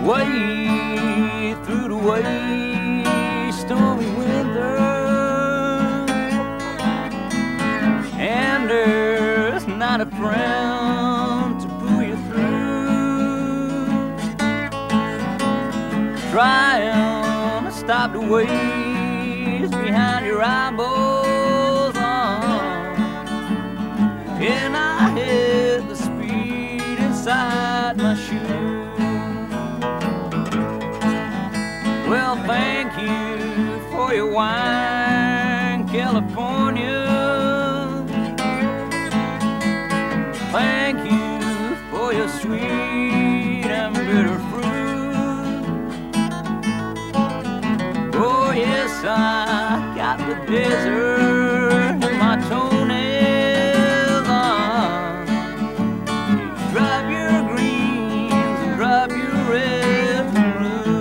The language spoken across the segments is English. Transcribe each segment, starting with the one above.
way through the way stormy winter, and there's not a friend to pull you through, trying to stop the waves behind your eyeballs. And I hit the speed inside my shoe. Well, thank you for your wine, California. Thank you for your sweet and bitter fruit. Oh yes, I got the desert in my toenails on. Drop your greens and drop your reds and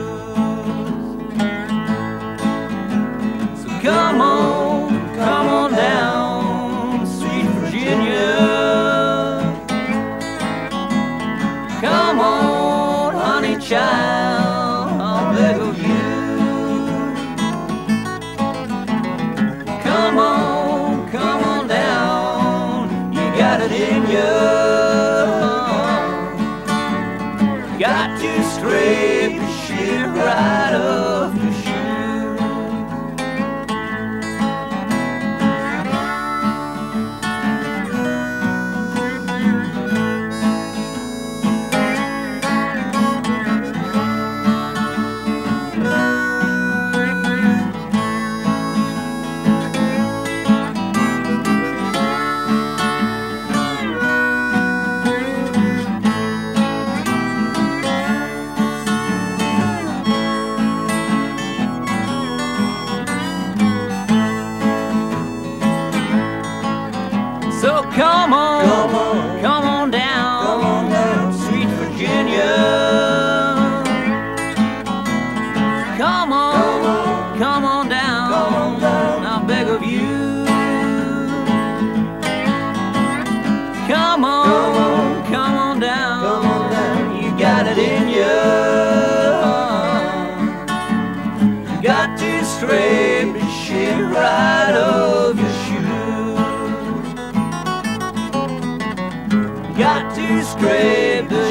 blues. So come on down, sweet Virginia. Come on, honey child, I'll beg of you. Come on down, you got it in you. Got to scrape the shit right off your shoe. So come on down, sweet Virginia. Come on down, I beg of you. Come on down, you got it in you. Got to scrape the shit right off your shoe. Got to scrape the